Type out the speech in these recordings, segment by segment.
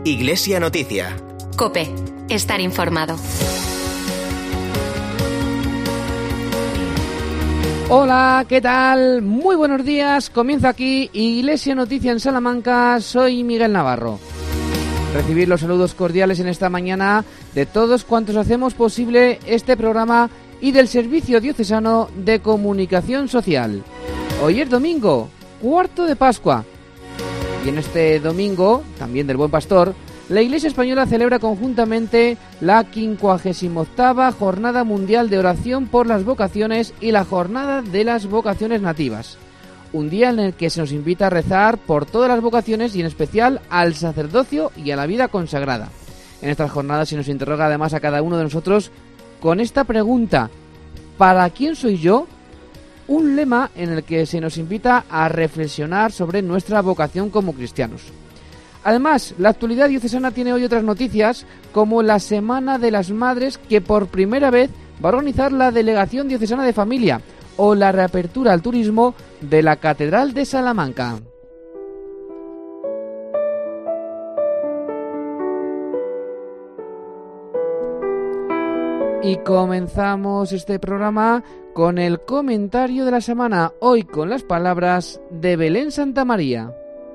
Iglesia Noticia. COPE. Estar informado. Hola, ¿qué tal? Muy buenos días. Comienza aquí Iglesia Noticia en Salamanca. Soy Miguel Navarro. Recibir los saludos cordiales en esta mañana de todos cuantos hacemos posible este programa y del Servicio Diocesano de Comunicación Social. Hoy es domingo, cuarto de Pascua. Y en este domingo, también del Buen Pastor, la Iglesia Española celebra conjuntamente la 58ª Jornada Mundial de Oración por las Vocaciones y la Jornada de las Vocaciones Nativas. Un día en el que se nos invita a rezar por todas las vocaciones y en especial al sacerdocio y a la vida consagrada. En estas jornadas se nos interroga además a cada uno de nosotros con esta pregunta: ¿para quién soy yo? Un lema en el que se nos invita a reflexionar sobre nuestra vocación como cristianos. Además, la actualidad diocesana tiene hoy otras noticias, como la Semana de las Madres, que por primera vez va a organizar la Delegación Diocesana de Familia, o la reapertura al turismo de la Catedral de Salamanca. Y comenzamos este programa con el comentario de la semana, hoy con las palabras de Belén Santamaría.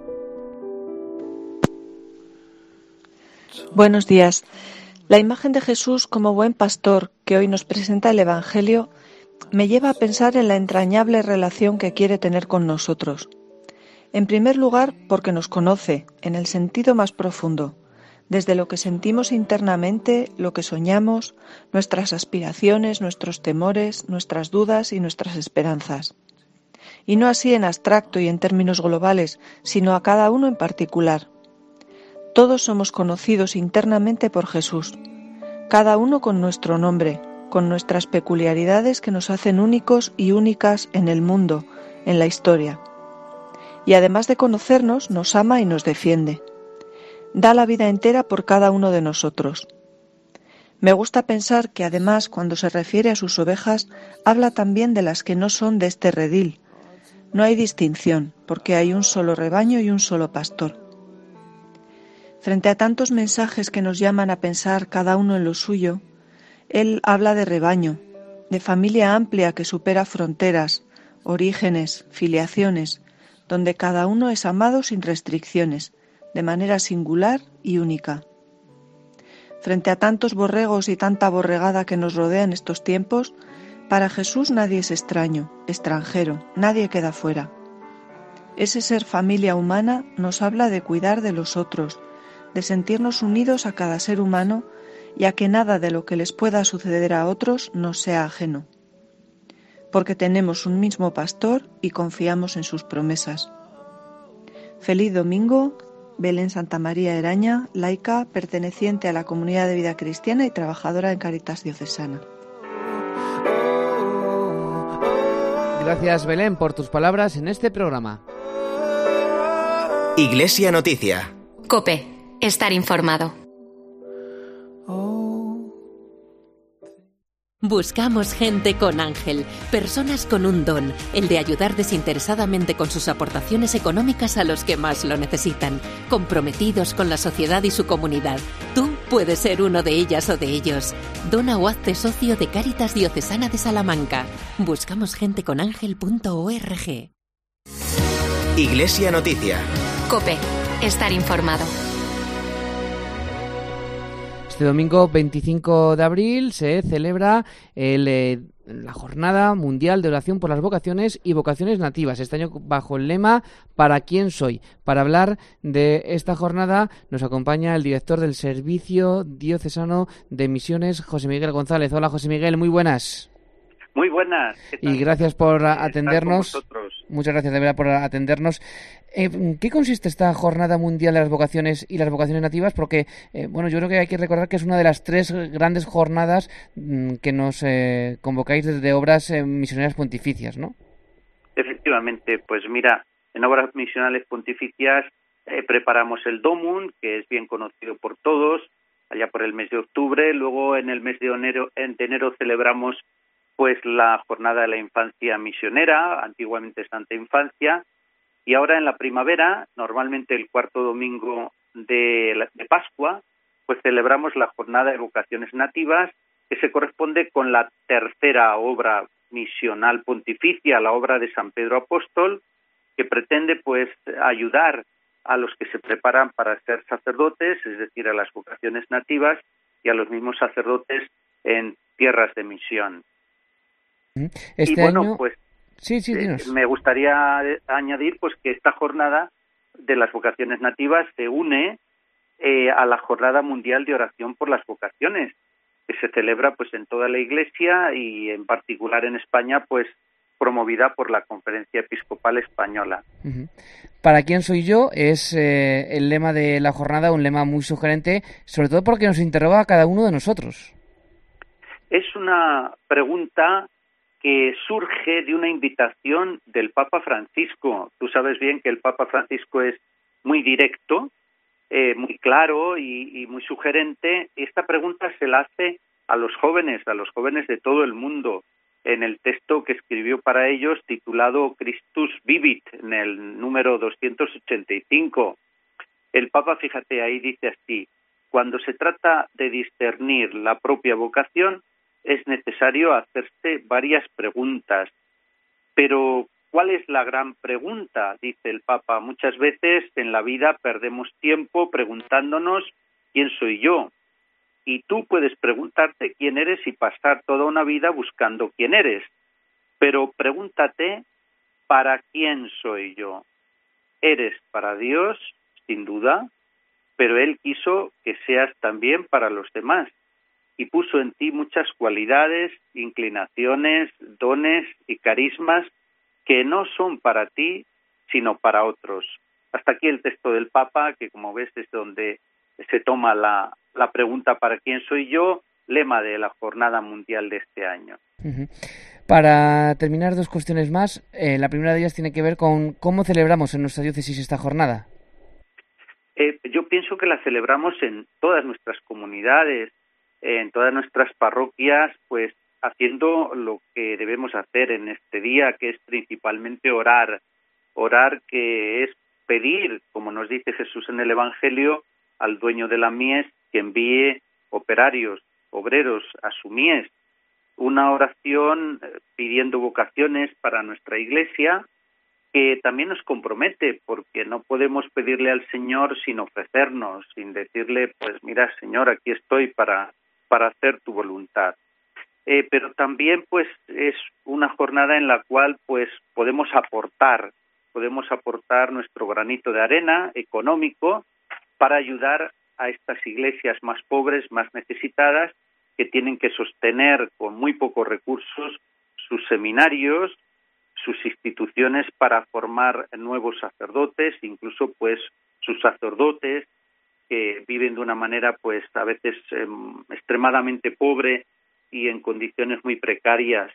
Buenos días. La imagen de Jesús como buen pastor que hoy nos presenta el Evangelio me lleva a pensar en la entrañable relación que quiere tener con nosotros. En primer lugar, porque nos conoce en el sentido más profundo, desde lo que sentimos internamente, lo que soñamos, nuestras aspiraciones, nuestros temores, nuestras dudas y nuestras esperanzas. Y no así en abstracto y en términos globales, sino a cada uno en particular. Todos somos conocidos internamente por Jesús, cada uno con nuestro nombre, con nuestras peculiaridades que nos hacen únicos y únicas en el mundo, en la historia. Y además de conocernos, nos ama y nos defiende. Da la vida entera por cada uno de nosotros. Me gusta pensar que además, cuando se refiere a sus ovejas, habla también de las que no son de este redil. No hay distinción, porque hay un solo rebaño y un solo pastor. Frente a tantos mensajes que nos llaman a pensar cada uno en lo suyo, él habla de rebaño, de familia amplia que supera fronteras, orígenes, filiaciones, donde cada uno es amado sin restricciones, de manera singular y única. Frente a tantos borregos y tanta borregada que nos rodea en estos tiempos, para Jesús nadie es extraño, extranjero, nadie queda fuera. Ese ser familia humana nos habla de cuidar de los otros, de sentirnos unidos a cada ser humano y a que nada de lo que les pueda suceder a otros nos sea ajeno. Porque tenemos un mismo pastor y confiamos en sus promesas. Feliz domingo, Belén Santamaría Eraña, laica, perteneciente a la Comunidad de Vida Cristiana y trabajadora en Cáritas Diocesana. Gracias, Belén, por tus palabras en este programa. Iglesia Noticia. COPE. Estar informado. Buscamos gente con ángel, personas con un don, el de ayudar desinteresadamente con sus aportaciones económicas a los que más lo necesitan, comprometidos con la sociedad y su comunidad. Tú puedes ser uno de ellas o de ellos. Dona o hazte socio de Cáritas Diocesana de Salamanca. Buscamos gente con ángel.org. Iglesia Noticia. COPE. Estar informado. Este domingo 25 de abril se celebra la Jornada Mundial de Oración por las Vocaciones y Vocaciones Nativas. Este año bajo el lema ¿para quién soy? Para hablar de esta jornada nos acompaña el director del Servicio Diocesano de Misiones, José Miguel González. Hola, José Miguel, muy buenas. Muy buenas. Y gracias por atendernos. Muchas gracias de verdad por atendernos. ¿En qué consiste esta Jornada Mundial de las Vocaciones y las Vocaciones Nativas? Porque, yo creo que hay que recordar que es una de las 3 grandes jornadas que nos convocáis desde Obras Misioneras Pontificias, ¿no? Efectivamente, pues mira, en Obras Misionales Pontificias preparamos el Domum, que es bien conocido por todos, allá por el mes de octubre. Luego en el mes de enero celebramos pues la Jornada de la Infancia Misionera, antiguamente Santa Infancia, y ahora en la primavera, normalmente el cuarto domingo de Pascua, pues celebramos la jornada de vocaciones nativas, que se corresponde con la tercera obra misional pontificia, la obra de San Pedro Apóstol, que pretende pues ayudar a los que se preparan para ser sacerdotes, es decir, a las vocaciones nativas y a los mismos sacerdotes en tierras de misión. Este y bueno, año... pues sí, dinos. Me gustaría añadir pues que esta jornada de las vocaciones nativas se une a la Jornada Mundial de Oración por las Vocaciones, que se celebra pues en toda la Iglesia y en particular en España, pues promovida por la Conferencia Episcopal Española. ¿Para quién soy yo? Es el lema de la jornada, un lema muy sugerente, sobre todo porque nos interroga a cada uno de nosotros. Es una pregunta que surge de una invitación del Papa Francisco. Tú sabes bien que el Papa Francisco es muy directo, muy claro y muy sugerente. Esta pregunta se la hace a los jóvenes de todo el mundo, en el texto que escribió para ellos titulado Christus Vivit, en el número 285. El Papa, fíjate, ahí dice así: cuando se trata de discernir la propia vocación, es necesario hacerse varias preguntas. Pero, ¿cuál es la gran pregunta?, dice el Papa. Muchas veces en la vida perdemos tiempo preguntándonos ¿quién soy yo? Y tú puedes preguntarte quién eres y pasar toda una vida buscando quién eres. Pero pregúntate, ¿para quién soy yo? Eres para Dios, sin duda, pero Él quiso que seas también para los demás y puso en ti muchas cualidades, inclinaciones, dones y carismas que no son para ti, sino para otros. Hasta aquí el texto del Papa, que como ves es donde se toma la pregunta ¿para quién soy yo?, lema de la Jornada Mundial de este año. Para terminar, dos cuestiones más. La primera de ellas tiene que ver con cómo celebramos en nuestra diócesis esta jornada. Yo pienso que la celebramos en todas nuestras comunidades, en todas nuestras parroquias, pues haciendo lo que debemos hacer en este día, que es principalmente orar, que es pedir, como nos dice Jesús en el Evangelio, al dueño de la mies que envíe operarios, obreros a su mies. Una oración pidiendo vocaciones para nuestra Iglesia, que también nos compromete, porque no podemos pedirle al Señor sin ofrecernos, sin decirle, pues mira, Señor, aquí estoy para hacer tu voluntad. Pero también pues es una jornada en la cual pues podemos aportar nuestro granito de arena económico para ayudar a estas iglesias más pobres, más necesitadas, que tienen que sostener con muy pocos recursos sus seminarios, sus instituciones para formar nuevos sacerdotes, incluso pues sus sacerdotes que viven de una manera pues a veces extremadamente pobre y en condiciones muy precarias.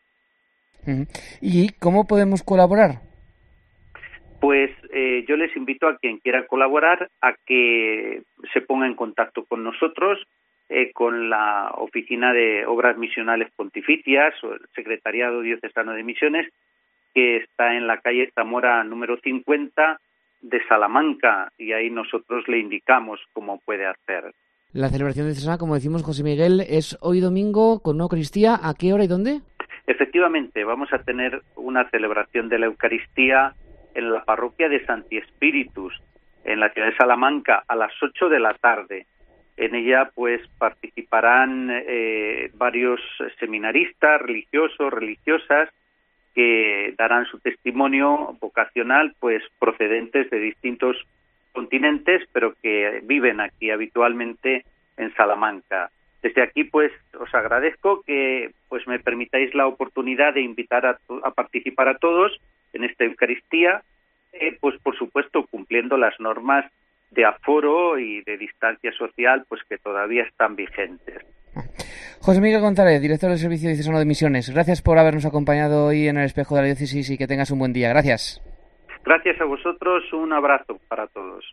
¿Y cómo podemos colaborar? Pues yo les invito a quien quiera colaborar a que se ponga en contacto con nosotros, con la Oficina de Obras Misionales Pontificias o el Secretariado Diocesano de Misiones, que está en la calle Zamora número 50 de Salamanca, y ahí nosotros le indicamos cómo puede hacer. La celebración diocesana, como decimos, José Miguel, es hoy domingo con una Eucaristía. ¿A qué hora y dónde? Efectivamente, vamos a tener una celebración de la Eucaristía en la parroquia de Santi Spíritus, en la ciudad de Salamanca, a las 8 de la tarde. En ella pues participarán varios seminaristas, religiosos, religiosas, que darán su testimonio vocacional, pues procedentes de distintos continentes, pero que viven aquí habitualmente en Salamanca. Desde aquí, pues, os agradezco que pues me permitáis la oportunidad de invitar a participar a todos en esta Eucaristía, pues por supuesto cumpliendo las normas de aforo y de distancia social, pues que todavía están vigentes. José Miguel González, director del Servicio Diocesano de Misiones, gracias por habernos acompañado hoy en el Espejo de la Diócesis y que tengas un buen día. Gracias. Gracias a vosotros, un abrazo para todos.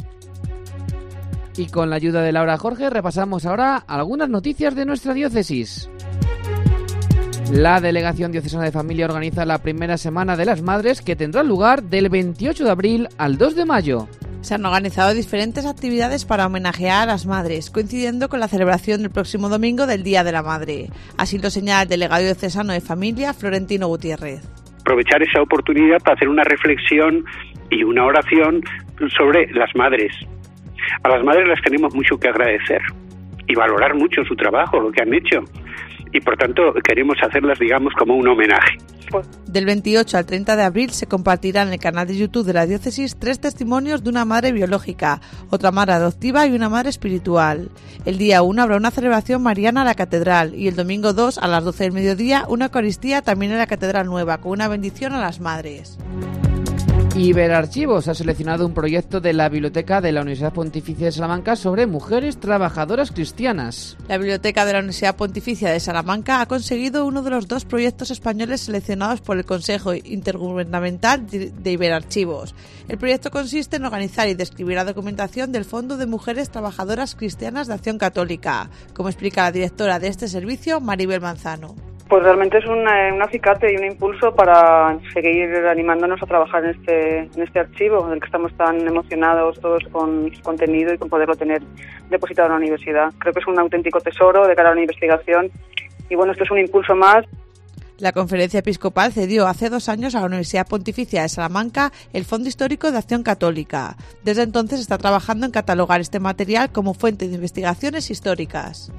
Y con la ayuda de Laura Jorge repasamos ahora algunas noticias de nuestra diócesis. La Delegación Diocesana de Familia organiza la primera Semana de las Madres, que tendrá lugar del 28 de abril al 2 de mayo. Se han organizado diferentes actividades para homenajear a las madres, coincidiendo con la celebración del próximo domingo del Día de la Madre. Así lo señala el delegado diocesano de Familia, Florentino Gutiérrez. Aprovechar esa oportunidad para hacer una reflexión y una oración sobre las madres. A las madres las tenemos mucho que agradecer y valorar mucho su trabajo, lo que han hecho. Y por tanto queremos hacerlas, digamos, como un homenaje. Del 28 al 30 de abril se compartirán en el canal de YouTube de la diócesis 3 testimonios de una madre biológica, otra madre adoptiva y una madre espiritual. El día 1 habrá una celebración mariana a la catedral y el domingo 2 a las 12 del mediodía una Eucaristía también en la Catedral Nueva con una bendición a las madres. Iberarchivos ha seleccionado un proyecto de la Biblioteca de la Universidad Pontificia de Salamanca sobre mujeres trabajadoras cristianas. La Biblioteca de la Universidad Pontificia de Salamanca ha conseguido uno de los 2 proyectos españoles seleccionados por el Consejo Intergubernamental de Iberarchivos. El proyecto consiste en organizar y describir la documentación del Fondo de Mujeres Trabajadoras Cristianas de Acción Católica, como explica la directora de este servicio, Maribel Manzano. Pues realmente es un acicate y un impulso para seguir animándonos a trabajar en este archivo, del que estamos tan emocionados todos con su contenido y con poderlo tener depositado en la universidad. Creo que es un auténtico tesoro de cara a la investigación y bueno, esto es un impulso más. La Conferencia Episcopal cedió hace 2 años a la Universidad Pontificia de Salamanca el Fondo Histórico de Acción Católica. Desde entonces está trabajando en catalogar este material como fuente de investigaciones históricas.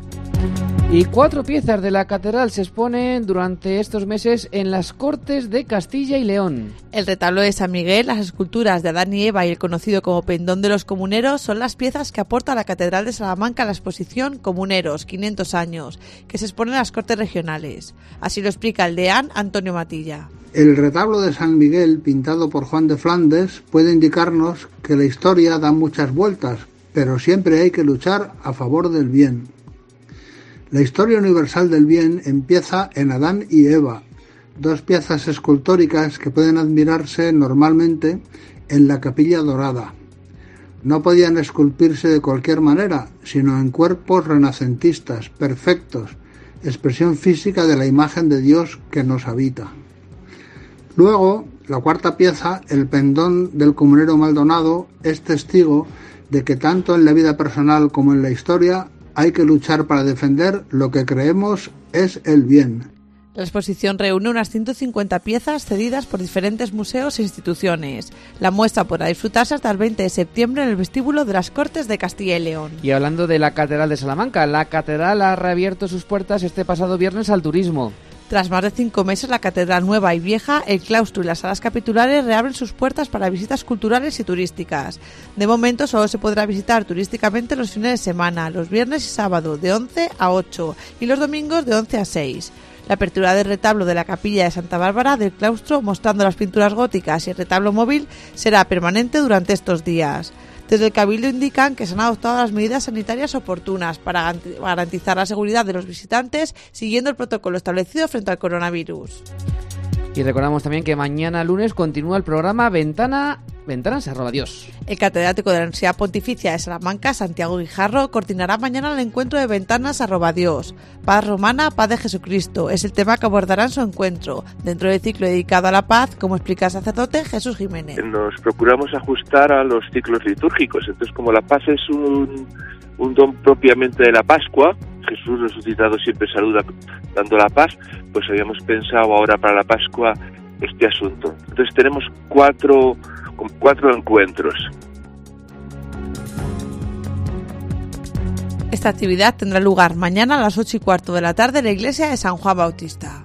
Y 4 piezas de la catedral se exponen durante estos meses en las Cortes de Castilla y León. El retablo de San Miguel, las esculturas de Adán y Eva y el conocido como Pendón de los Comuneros son las piezas que aporta la Catedral de Salamanca a la exposición Comuneros, 500 años, que se expone en las Cortes Regionales. Así lo explica el deán Antonio Matilla. El retablo de San Miguel, pintado por Juan de Flandes, puede indicarnos que la historia da muchas vueltas, pero siempre hay que luchar a favor del bien. La historia universal del bien empieza en Adán y Eva, 2 piezas escultóricas que pueden admirarse normalmente en la Capilla Dorada. No podían esculpirse de cualquier manera, sino en cuerpos renacentistas, perfectos, expresión física de la imagen de Dios que nos habita. Luego, la 4ª pieza, el pendón del comunero Maldonado, es testigo de que tanto en la vida personal como en la historia hay que luchar para defender lo que creemos es el bien. La exposición reúne unas 150 piezas cedidas por diferentes museos e instituciones. La muestra podrá disfrutarse hasta el 20 de septiembre en el vestíbulo de las Cortes de Castilla y León. Y hablando de la Catedral de Salamanca, la catedral ha reabierto sus puertas este pasado viernes al turismo. Tras más de 5 meses, la Catedral Nueva y Vieja, el claustro y las salas capitulares reabren sus puertas para visitas culturales y turísticas. De momento solo se podrá visitar turísticamente los fines de semana, los viernes y sábado, de 11 a 8 y los domingos de 11 a 6. La apertura del retablo de la Capilla de Santa Bárbara del claustro, mostrando las pinturas góticas y el retablo móvil, será permanente durante estos días. Desde el Cabildo indican que se han adoptado las medidas sanitarias oportunas para garantizar la seguridad de los visitantes, siguiendo el protocolo establecido frente al coronavirus. Y recordamos también que mañana lunes continúa el programa Ventanas@Dios. El catedrático de la Universidad Pontificia de Salamanca, Santiago Guijarro, coordinará mañana el encuentro de Ventanas@Dios. Paz romana, paz de Jesucristo, es el tema que abordará en su encuentro, dentro del ciclo dedicado a la paz, como explica el sacerdote Jesús Jiménez. Nos procuramos ajustar a los ciclos litúrgicos, entonces como la paz es un don propiamente de la Pascua, Jesús resucitado siempre saluda dando la paz, pues habíamos pensado ahora para la Pascua este asunto. Entonces tenemos cuatro encuentros. Esta actividad tendrá lugar mañana a las 8:15 de la tarde en la iglesia de San Juan Bautista.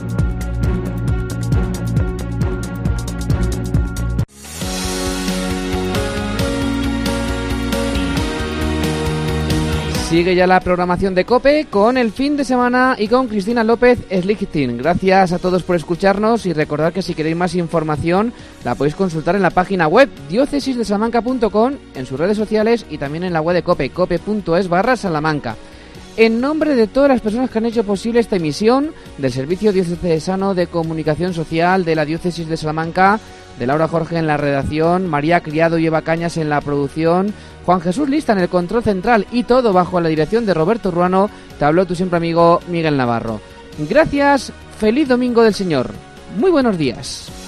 Sigue ya la programación de COPE con el fin de semana y con Cristina López Slichting. Gracias a todos por escucharnos y recordad que si queréis más información la podéis consultar en la página web diócesisdesalamanca.com, en sus redes sociales y también en la web de COPE, cope.es/Salamanca. En nombre de todas las personas que han hecho posible esta emisión, del Servicio Diocesano de Comunicación Social de la Diócesis de Salamanca, de Laura Jorge en la redacción, María Criado y Eva Cañas en la producción, Juan Jesús Lista en el control central y todo bajo la dirección de Roberto Ruano, te habló tu siempre amigo Miguel Navarro. Gracias, feliz Domingo del Señor. Muy buenos días.